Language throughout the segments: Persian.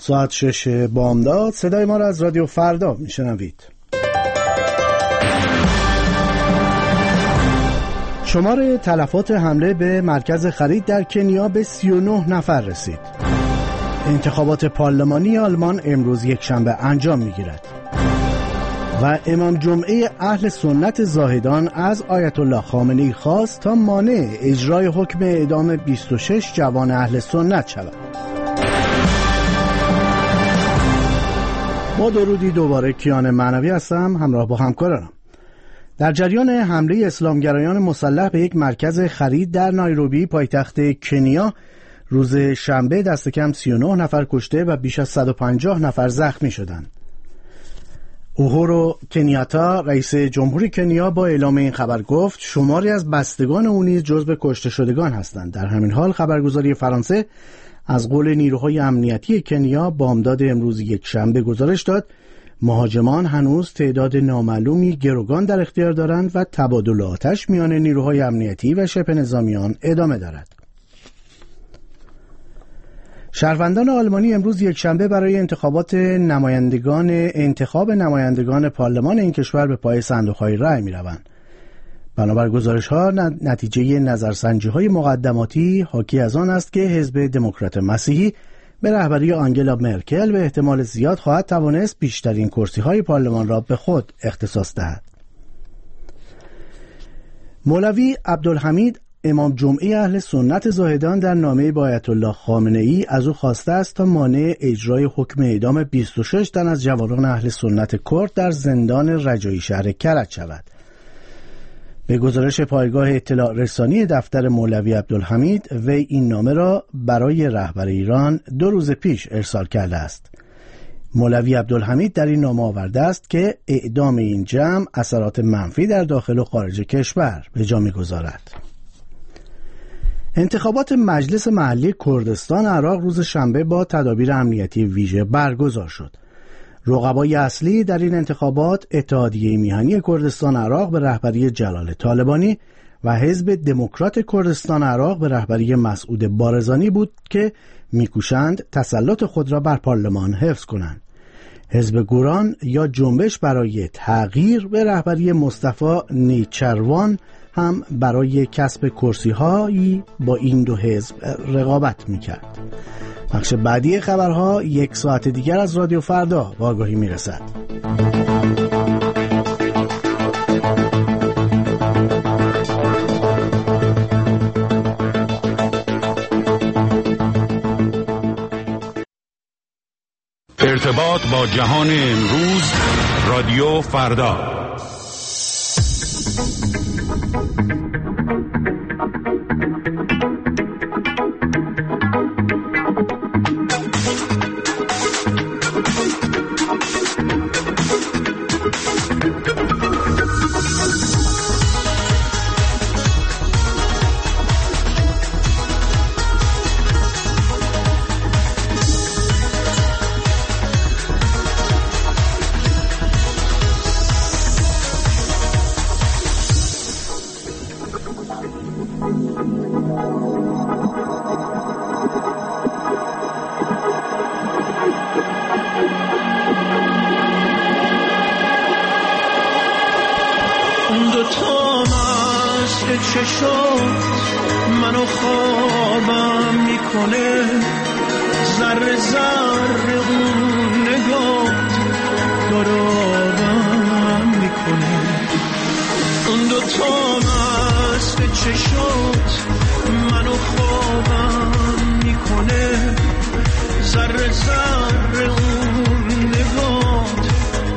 ساعت 6 بامداد. صدای ما را از رادیو فردا میشنوید. شمار تلفات حمله به مرکز خرید در کنیا به 39 نفر رسید. انتخابات پارلمانی آلمان امروز یکشنبه انجام میگیرد. و امام جمعه اهل سنت زاهدان از آیت الله خامنه‌ای خواست تا مانع اجرای حکم اعدام 26 جوان اهل سنت شود. با درودی دوباره کیان معنوی هستم همراه با همکارانم. در جریان حمله اسلامگرایان مسلح به یک مرکز خرید در نایروبی پایتخت کنیا روز شنبه دست کم 39 نفر کشته و بیش از 150 نفر زخمی شدند. اوهورو کنیاتا رئیس جمهوری کنیا با اعلام این خبر گفت شماری از بستگان او نیز جزو کشته شدگان هستند. در همین حال خبرگزاری فرانسه از قول نیروهای امنیتی کنیا بامداد امروز یکشنبه گزارش داد مهاجمان هنوز تعداد نامعلومی گروگان در اختیار دارند و تبادل آتش میان نیروهای امنیتی و شبه نظامیان ادامه دارد. شهروندان آلمانی امروز یکشنبه برای انتخاب نمایندگان پارلمان این کشور به پای صندوق‌های رای می‌روند. بنابر گزارش‌ها نتیجه نظرسنجی‌های مقدماتی حاکی از آن است که حزب دموکرات مسیحی به رهبری آنگلا مرکل به احتمال زیاد خواهد توانست بیشترین کرسی‌های پارلمان را به خود اختصاص دهد. مولوی عبدالحمید امام جمعه اهل سنت زاهدان در نامه با آیت الله خامنه‌ای از او خواسته است تا مانع اجرای حکم اعدام 26 تن از جوانان اهل سنت کرد در زندان رجایی شهر کرج شود. به گزارش پایگاه اطلاع رسانی دفتر مولوی عبدالحمید، وی این نامه را برای رهبر ایران 2 روز پیش ارسال کرده است. مولوی عبدالحمید در این نامه آورده است که اعدام این جمع اثرات منفی در داخل و خارج کشور به جا می‌گذارد. انتخابات مجلس محلی کردستان عراق روز شنبه با تدابیر امنیتی ویژه برگزار شد. رقبای اصلی در این انتخابات اتحادیه میهنی کردستان عراق به رهبری جلال طالبانی و حزب دموکرات کردستان عراق به رهبری مسعود بارزانی بود که میکوشند تسلط خود را بر پارلمان حفظ کنند. حزب گوران یا جنبش برای تغییر به رهبری مصطفی نیچروان هم برای کسب کرسی‌هایی با این دو حزب رقابت می‌کرد. بخش بعدی خبرها 1 ساعت دیگر از رادیو فردا با آگاهی میرسد. ارتباط با جهان امروز رادیو فردا. منو خوابم میکنه ذره ذره اون نگات دارم میکنه اون 2 تا مست چشات منو خوابم میکنه ذره ذره اون نگات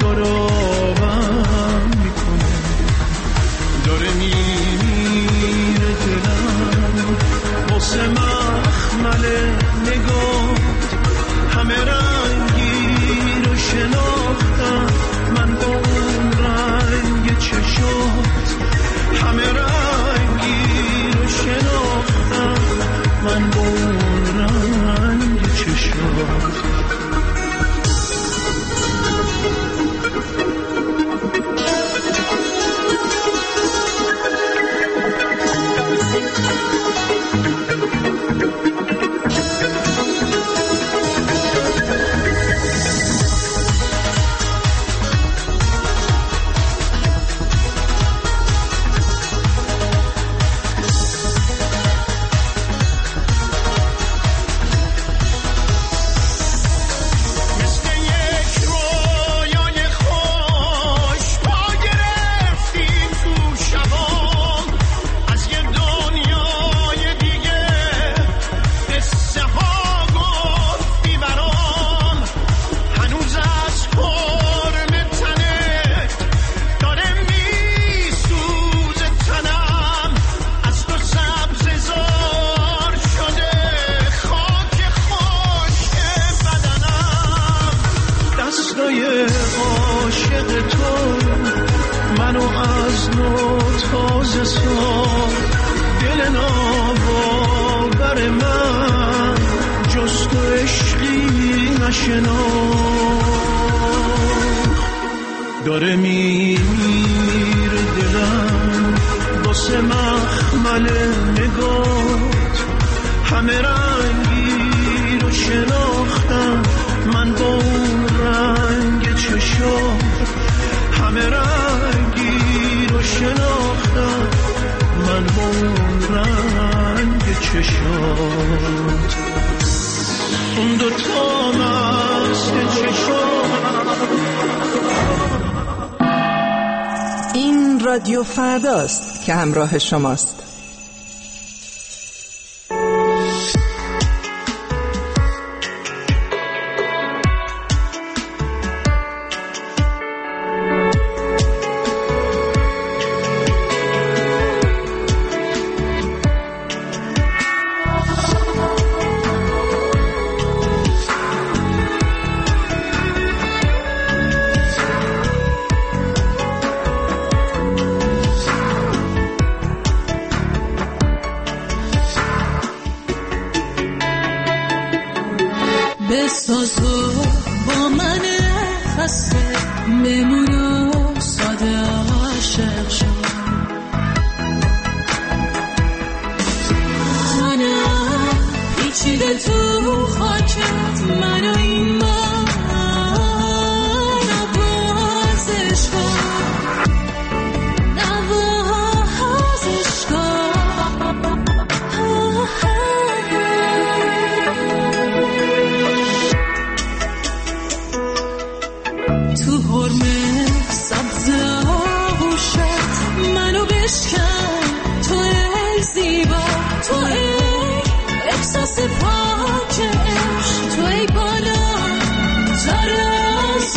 دارم میکنه داره میره دلم واسه مخمل نگات همه رنگی رو شناختم من با اون رنگ چشات همه رنگی رو سال دل ناباور من جز تو عشقی نشناخت. داره میمیره دلم واسه مخمل نگات، همه رنگی رو شناختم من با اون رنگ چشات، همه رنگی رو شناختم من با اون رنگ چشات. اون دوتا مست چشات. این رادیو فرداست که همراه شماست. بسازو با من خسته بمونو ساده عاشق شد، منم پیچیده تو خاکت منو این من نوازش کن، نوازش کن. تو حرمه سبز آغوشت منو بشکن، تو ای زیبا، تو ای احساس پاک عشق، تو ای بالا تر از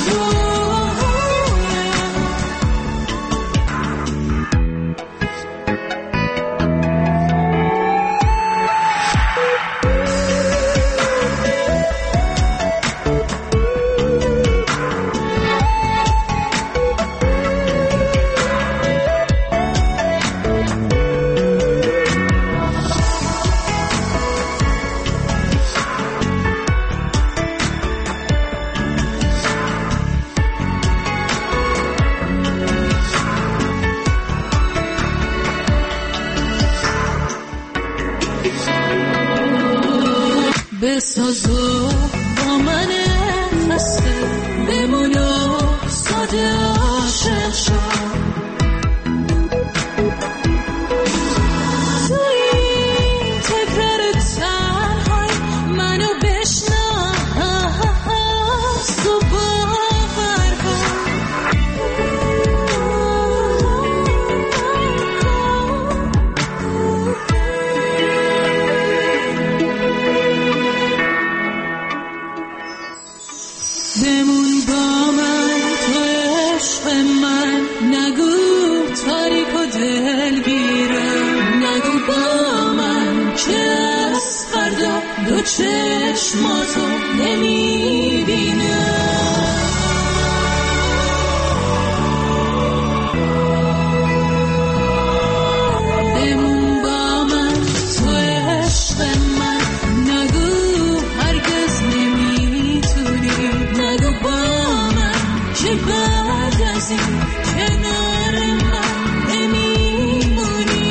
بسازو با من خسته بمونو ساده عاشق شد، تو این تکرار تنهای منو بشناس و باور کن. بمون با من تو عشق من، نگو تاریک و دلگیرم، نگو با من که از فردا دو چشماتو نمیبینم. بمون با من تو عشق من، نگو هرگز نمیتونی، نگو با من که بعد از این کنار من نمیمونی.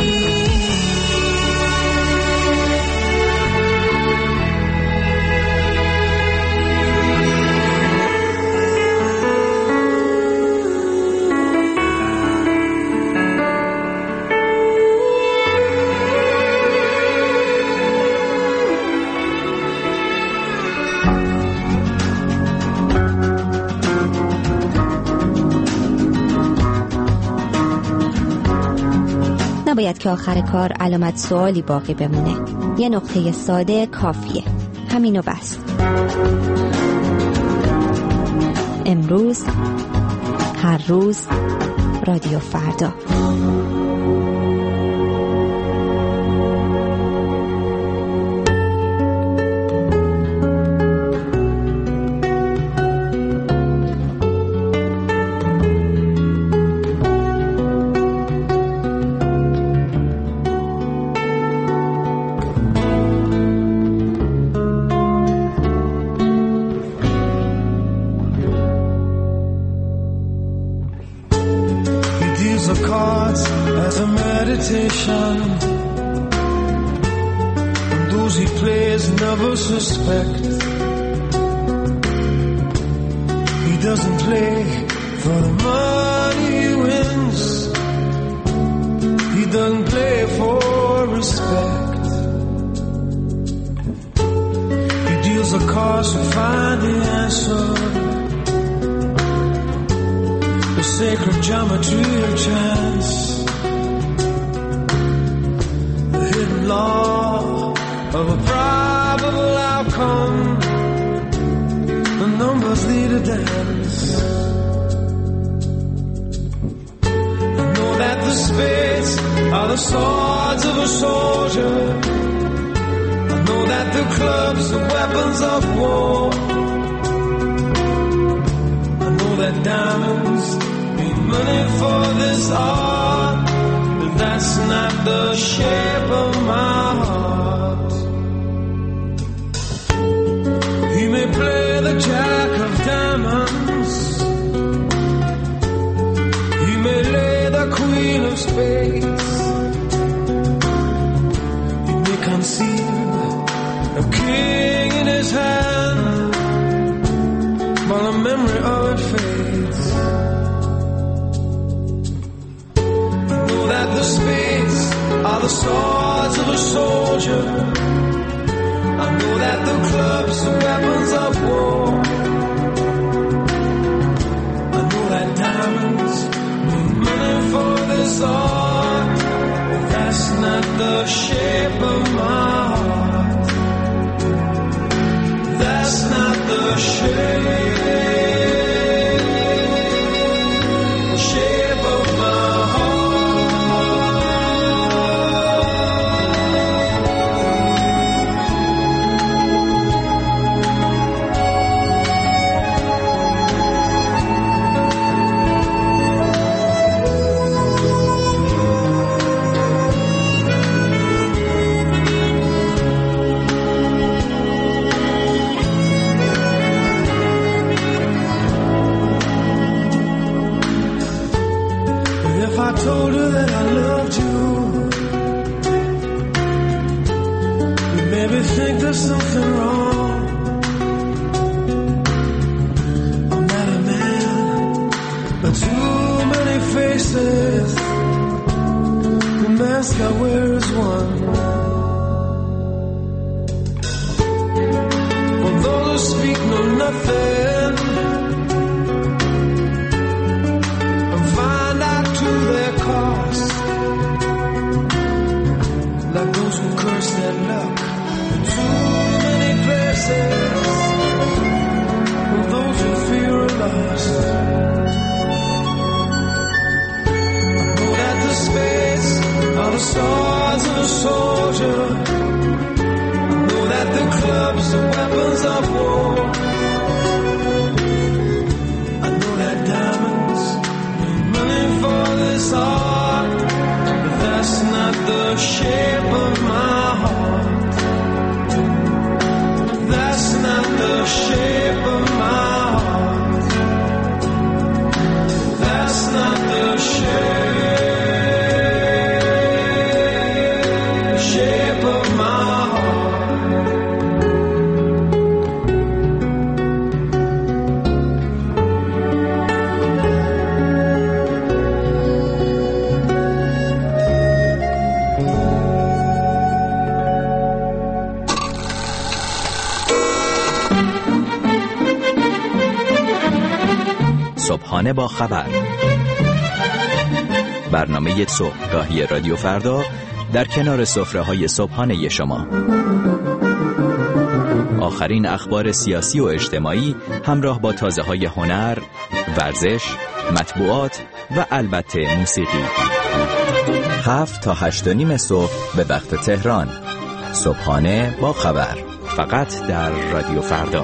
نباید که آخر کار علامت سوالی باقی بمونه. یه نقطه ساده کافیه، همینو بس. امروز، هر روز، رادیو فردا. meditation, and those he plays never suspect. He doesn't play for the money he wins, he doesn't play for respect. He deals the cards to find the answer, the sacred geometry of chance, the hidden law of a probable outcome. The numbers lead a dance. I know that the spades are the swords of a soldier. I know that the clubs are weapons of war. I know that diamonds need money for this art, but that's not the shape of my heart. He may play the jack of diamonds, he may lay the queen of spades, he may conceive a king in his hand, while the memory of it fades. I know that the spades are the swords of a soldier. I know that the clubs are weapons of war. I know that diamonds need money for this art, but that's not the shape of my heart. That's not the shape of my heart. I told her that I loved you, you made me think there's something wrong. I'm not a man, but too many faces, the mask I wear is one. For those who speak know nothing, their cost, like those who curse their luck in too many places, and those who fear are lost. I know that the spades are the swords of a soldier. I know that the clubs are weapons of war. I know that diamonds for this art, but that's not the shape of my heart. That's not the shape of my heart. That's not the shape of my heart. صبحانه با خبر، برنامه صبحگاهی رادیو فردا در کنار سفره‌های صبحانه شما. آخرین اخبار سیاسی و اجتماعی همراه با تازه‌های هنر، ورزش، مطبوعات و البته موسیقی. 7 تا 8:30 صبح به وقت تهران. صبحانه با خبر، فقط در رادیو فردا.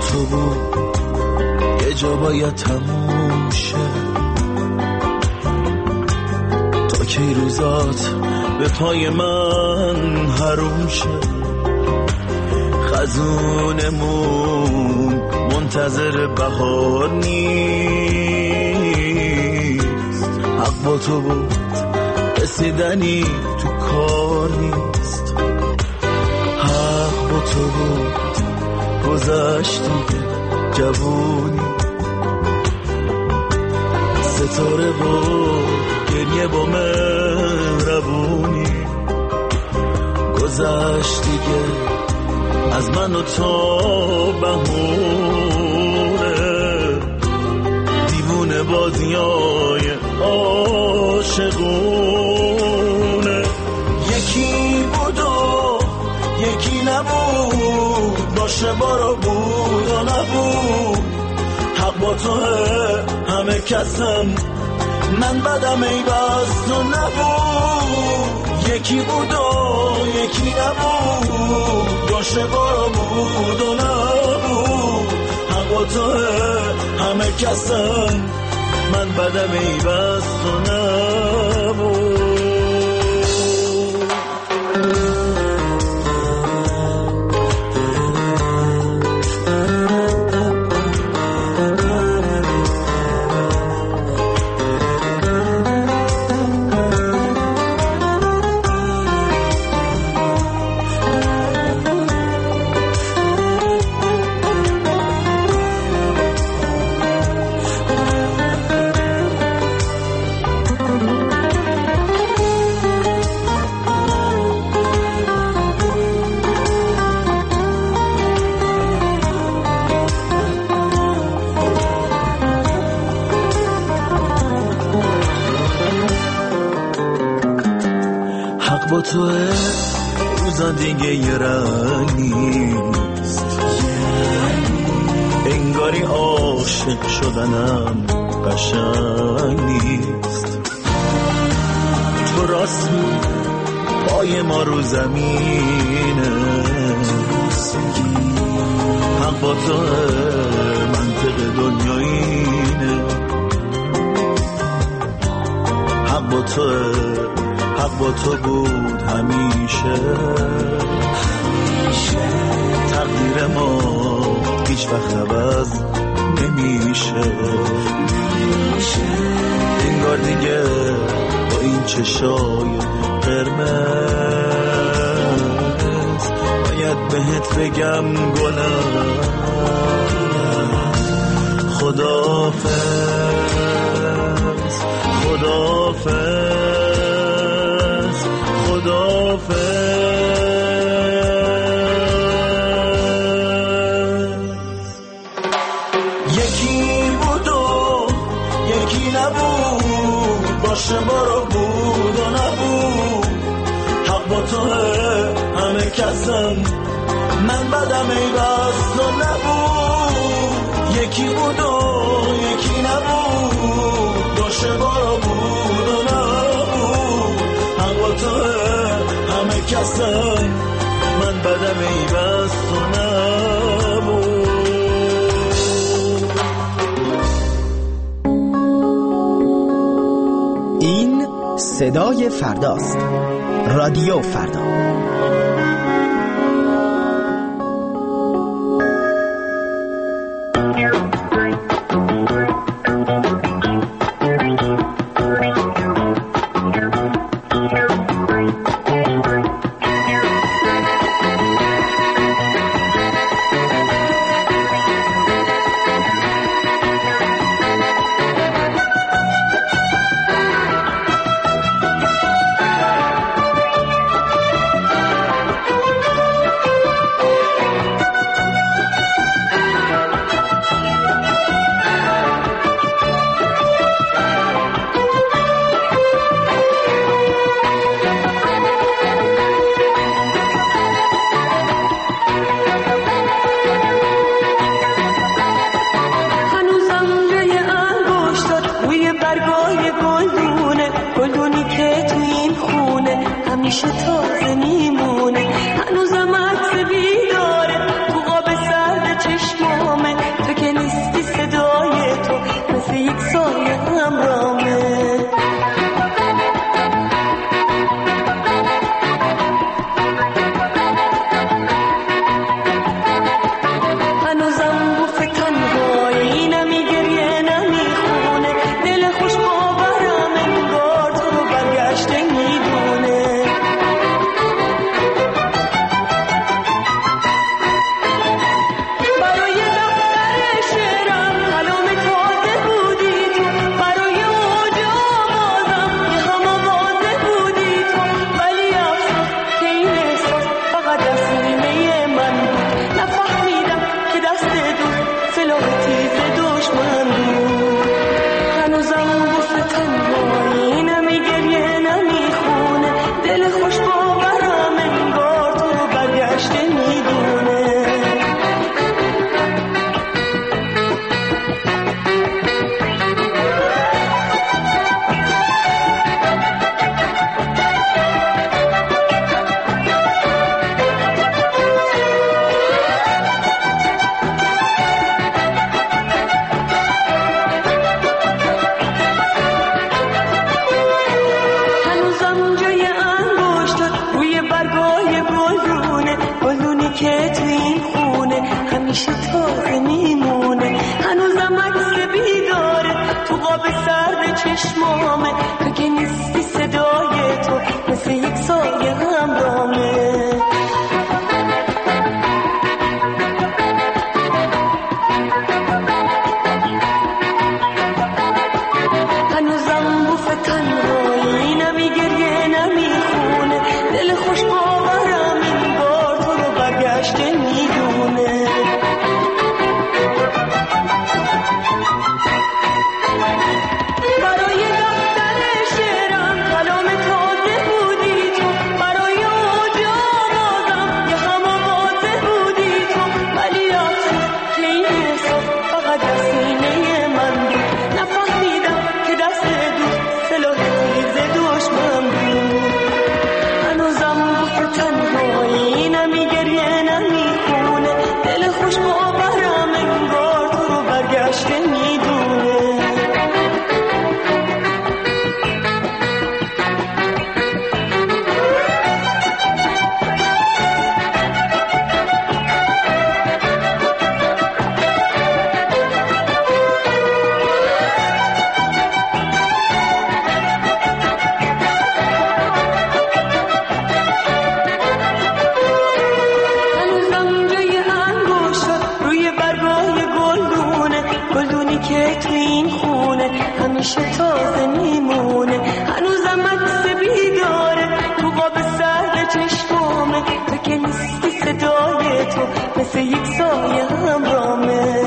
تو بود یه جا باید تموم شه، تا کی روزات به پای من حروم شه. خزونمون منتظر بهار نیست، حق با تو بود رسیدنی تو کار نیست. حق با تو بود گذشتی جوونی، ستاره و گریه با مهربونی. گذشت دیگه از من و تو بهونه، دیوونه بازیای عاشقونه. یکی بود و یکی نبود، باشه بارا بود و نبود. حق با توه همه کسم، من بدم ای بس تو نبود. یکی بود و یکی نبود، باشه بارا بود و نبود. حق با توه همه کسم، من بدم ای بس تو نبود. با تو روزا دیگه یه رنگ نیست، انگاری عاشق شدنم قشنگ نیست. تو راست می پای ما رو زمینه، حق با تو منطق دنیا اینه. حق با تو، حق با تو بود همیشه. تقدیر ما هیچ وقت عوض نمیشه. انگار دیگه با این چشای قرمز باید بهت بگم گلم خداحافظ، خداحافظ، خداحافظ. یکی بود و یکی نبود، باشه بارا بود و نبود. حق با تو همه کسم، من بدم ای بس تو نبود. یکی بود و یکی نبود، باشه بارا بود و نبود. حق با تو همه کسم، من بدم ای بس تو نبود. این صدای فرداست، رادیو فردا. فقط از سینه من بود. نفهمیدم که دست دور سلاح تیز دشمن بود. هنوزم واسه تنهایی نمیگریه نمیخونه، دل خوش باورم انگار تو رو برگشته میدونه. که تو این خونه همیشه تازه میمونه. هنوزم عکس بیداره تو قاب سرد چشمامه، تو که نیستی صدای تو مثل یک سایه همراهمه. هنوزم بوف تنهایی نمیگریه نمیخونه، دل خوش باورم این بار تو رو برگشته میدونه. برای دفتر شعرم کلام تازه بودی تو، برای اوج آوازم یه هم آوازه بودی تو. ولی افسوس که این احساس فقط از سینه من بود. نفهمیدم که دست دور سلاح تیز دشمن بود. هنوزم بوف تنهایی نمیگریه نمیخونه، دل خوش باورم انگار تو رو برگشته میدونه. هنوزم جای انگشتات روی برگای گلدونی که تو این خونه همیشه تازه میمونه. هنوزم عکس بیداره تو قاب سرد چشمامه، تو که نیستی صدای تو مثل یک سایه همراهمه.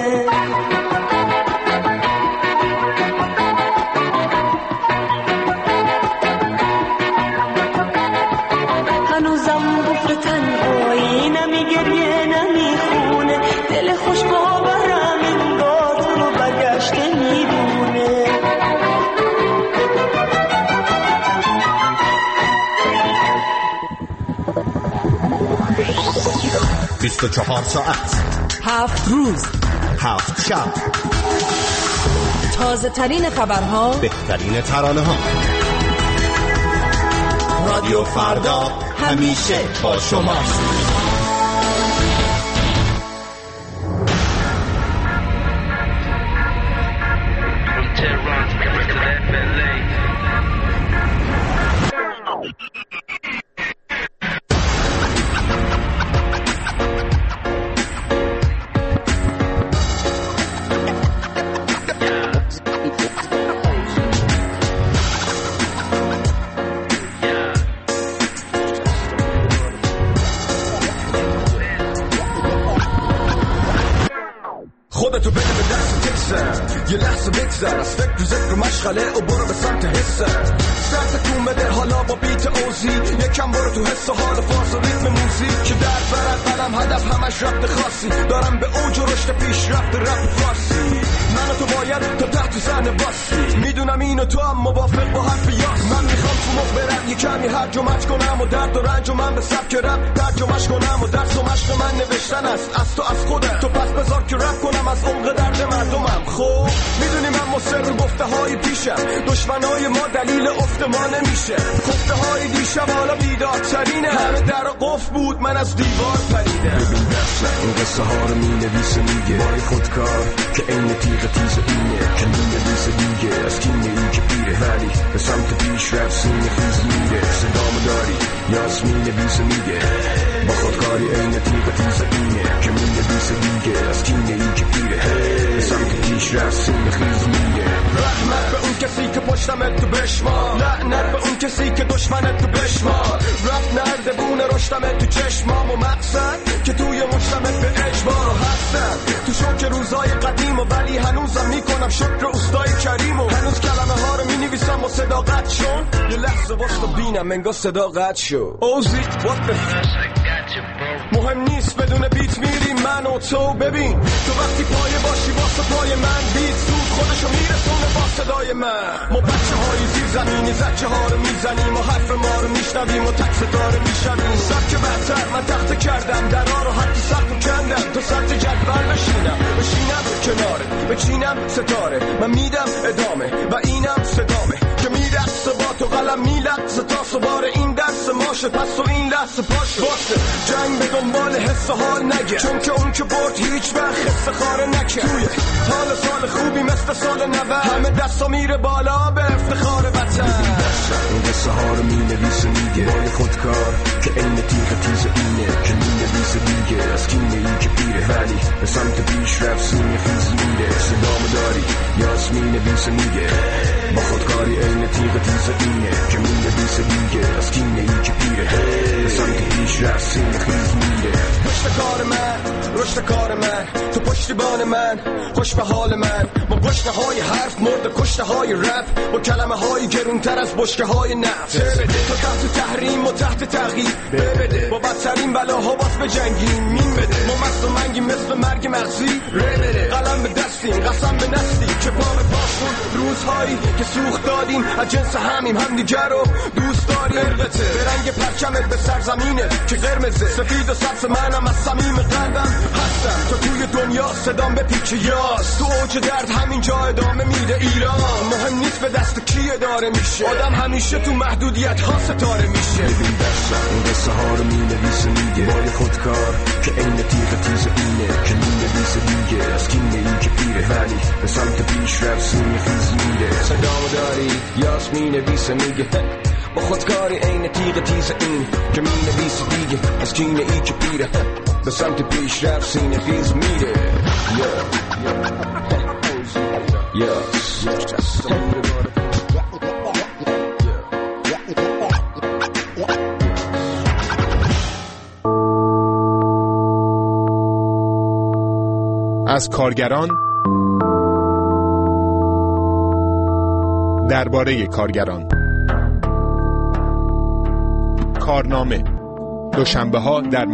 هنوزم بوف تنهایی نمیگریه نمیخونه، دل خوش باورم انگار تو رو برگشته میدونه. 24 ساعت 7 روز 7 شب، تازه ترین خبرها، بهترین ترانه ها. رادیو فردا همیشه با شماست. خودتو بده به دست تکسر، یه لحظه بگذر از فکر و ذکر مشغله و برو به سمت حسر. سر تکون بده حالا با بیت اوزی، یکم برو تو حس و حال فاز و ریتم موزیک که در برد قلم هدف همش ربط خاصی دارم به اوج و رشد پیشرفت رپ فارسی. من و تو باید تا تحت صحنه باسی، میدونم اینو تو هم موافق با حرف یاس. من میخوام تو مخ برم یه کمی هرج و مرج کنم و درد و رنج و من به سبک رپ ترجمهش کنم و درس و مشق من نوشتن است از تو از خودت. تو پس بذار که رپ کنم از عمق درد مردمم. خب میدونی من مصر گفته های پیشم، دشمنای ما دلیل افت ما نمیشه. گفته های دیشب حالا بیدارترینه، همه در قفل بود من از دیوار پریدم. ببین دست این قصه ها رو مینویسه میگه بای خودکار که این تیغ تیز اینه که مینویسه دیگه از کینه این که پیره، ولی به سمت پیش رفت سینه خیز میره. صدامو داری یاس مینویسه میگه با خودکاری این تیغ تیز اینه که مینویسه دیگه از کینه این که پیره. به سمت پیش رفت سینه خیز میره. رحم رحمت به اون کسی که پشتمت تو بشمار، لعنت به اون کسی که دشمنت تو بشمار. رفت نردبونه رشتمت تو چشمام و مقصد که توی مشتمت به اجبار و هستم تو شوک روزای قدیم و ولی هنوزم میکنم شکر استای کریم و هنوز کلمه ها رو مینویسم و صداقت شون. یه لحظه واسه بینم انگار صداقت شد. اوزی what the مهم نیست بدون بیت میریم من و تو. ببین تو وقتی پایه باشی واسه پای من بیت زود خودشو میرسونه با صدای من. ما بچه های زیر زمینی زچه ها رو میزنیم و حرف ما رو میشنویم و تک ستاره میشنویم. سبک برتر من تخته کردم درها رو حتی سخت و کندم تو سطح جدول بشینم کناره بچینم ستاره من میدم ادامه و اینم صدامه که میرقصه با تو قلم میلقصه تا سوار این دست ماشه پس و این لحظه پاشه واسه جنگ به دنبال حس و حال نگه چون که اون که برد هیچ وقت حس خاره نکه. توی حال سال خوبی مثل سال 90 همه دستا میره بالا به افتخار وطن. این قصه ها رو مینویسه میگه بای خودکار که این تیغ تیز اینه که مینویسه دیگه از کینه ای که پیره ولی به سمت پیش رفت سینه خیز میره. صدامو داری یاس مینویسه میگه با خودکاری این تیغ تیز اینه که مینویسه دیگه از کینه ای که پیره به سمت پیش رفت سینه خیز میره. رشد کار من تو پشتیبان من خوش به حال من با گشنه های حرف مرد کشته های رپ با کلمه های گرونتر از بشکه های نفت. تو تحت تحریم و تحت تغییر بده با بدترین بلاها باز به جنگیم مین بده. ما مست و منگی مثل مرگ مغزی بده قلم به دستیم قسم به نستی که پا به پاشون روزهایی که سوخت دادیم از جنس همیم همدیگر رو دوست داریم. البته به رنگ پرچمت به سرزمینه که قرمزه سفید و سبز منم از صمیم قلبم هستم تا توی دنیا صدام به پیچ یاس تو اوج درد همینجا ادامه میده ایران. مهم نیست به دست کی اداره میشه آدم همیشه تو محدودیت ها ستاره میشه. ببین دستم این قصه ها رو مینویسه میگه بای خودکار که این تیغ تیز اینه که مینویسه دیگه از کینه ای که پیره ولی به سمت پیش رفت سینه خیز میره. صدامو داری یاس مینویسه میگه با خودکاری این تیغ تیز این که مینویسه دیگه از کینه ای که پیره به سمت پیش رفت سینه خیز میره. از کارگران درباره کارگران. کارنامه دوشنبه‌ها در